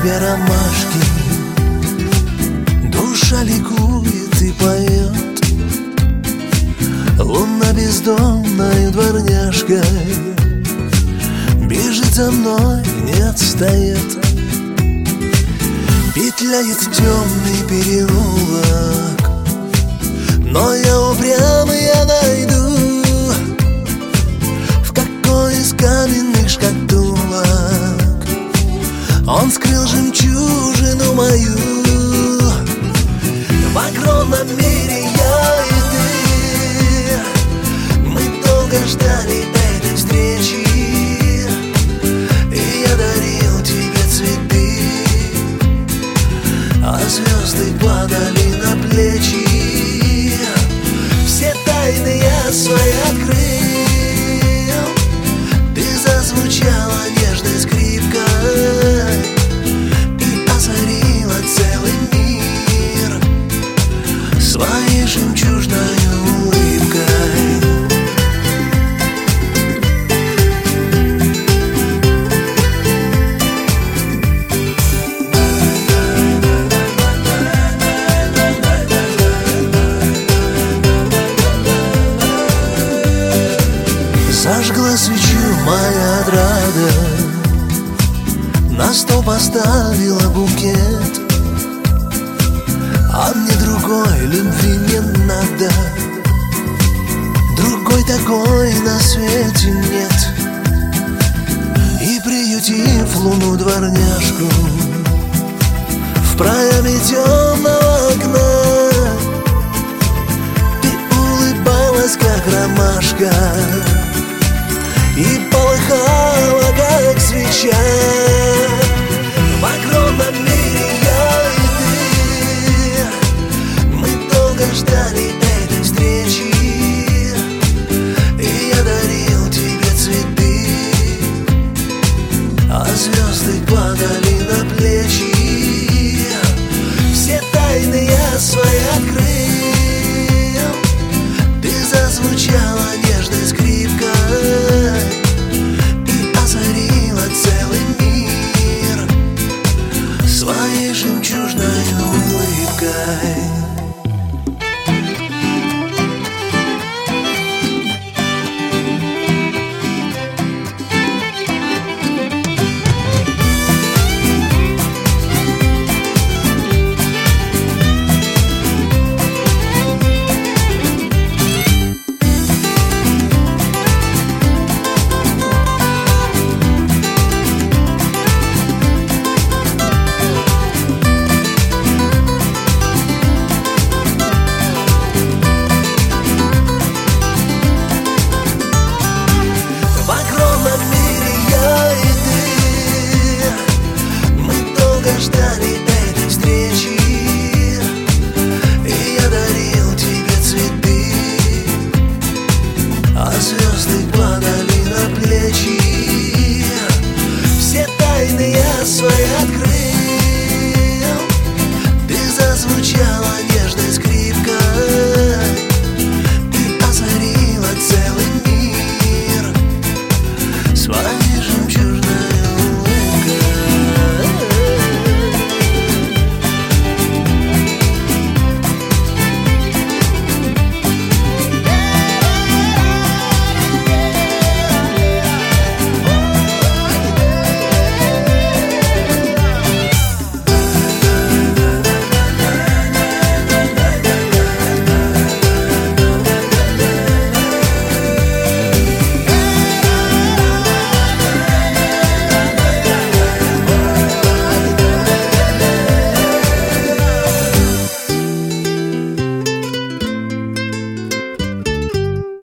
тебе ромашки, душа ликует и поет. Луна бездомною дворняжкой бежит за мной, не отстает. Петляет темный переулок, но я упрямый, я найду, в какой из каменных шкатулок он скрыл жемчужину мою. В огромном мире я и ты, мы долго ждали этой встречи, и я дарил тебе цветы, а звезды падали на плечи. Все тайны я свои открыл, ты зазвучала нежной скрипкой и озарила целый мир своей жемчужной улыбкой. Зажгла свечу моя отрада, на стол поставила букет, а мне другой любви не надо, другой такой на свете нет. И приютив луну дворняжку в проеме темного окна, ты улыбалась, как ромашка, и полыхала, как свеча. В огромном мире я и ты, мы долго ждали этой встречи, и я дарил тебе цветы, а звезды падали на плечи. Все тайны я свои открыл, ты зазвучала нежной скрипкой и озарила целый мир своей жемчужной улыбкой. Ждали этой встречи, и я дарил тебе цветы, а звезды